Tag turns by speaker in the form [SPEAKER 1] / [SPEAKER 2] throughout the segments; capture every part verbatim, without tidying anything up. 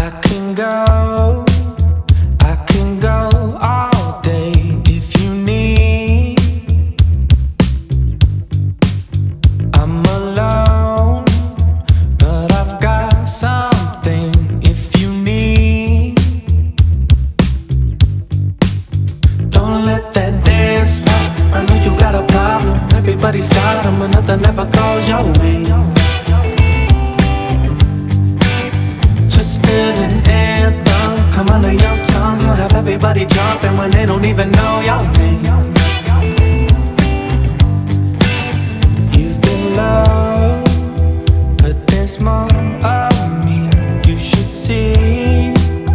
[SPEAKER 1] I can go, I can go all day if you need. I'm alone, but I've got something if you need. Don't let that dance stop. I know you got a problem. Everybody's got them, but nothing ever goes your way. Just feel an anthem come under your tongue. You'll have everybody jumping when they don't even know your name. You've been loved, but there's more of me you should see.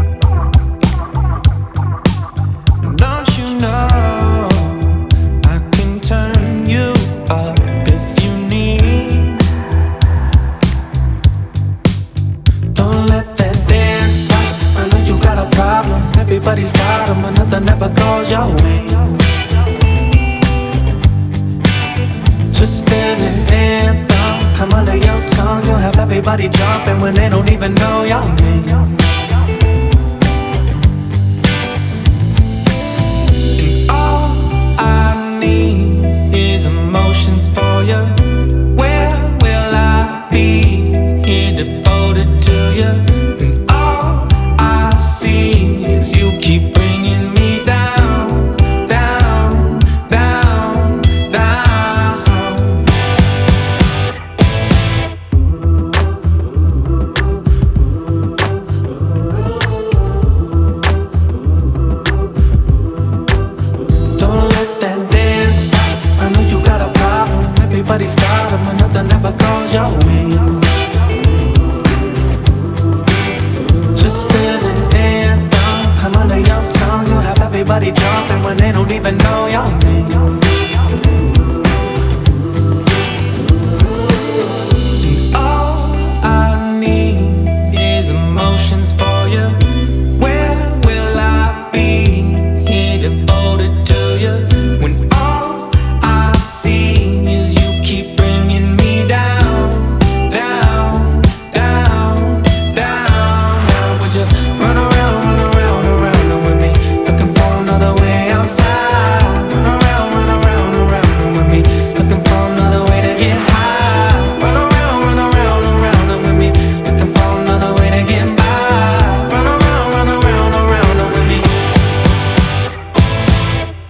[SPEAKER 1] Don't you know I can turn you up if you need. Don't let that dance stop. I know you got a problem. Everybody's got them, but nothing ever goes your way. Just feel an anthem come under your tongue. You'll have everybody jumping when they don't even know your name. And all I need is emotions for you. Where will I be? Here devoted to you. And all I see is you keep bringing me down, down, down, down. Don't let that dance stop. I know you got a problem. Everybody's got them, but nothing ever goes your way. Just feel an anthem come under your tongue. You'll have everybody jumping when they don't even know your name.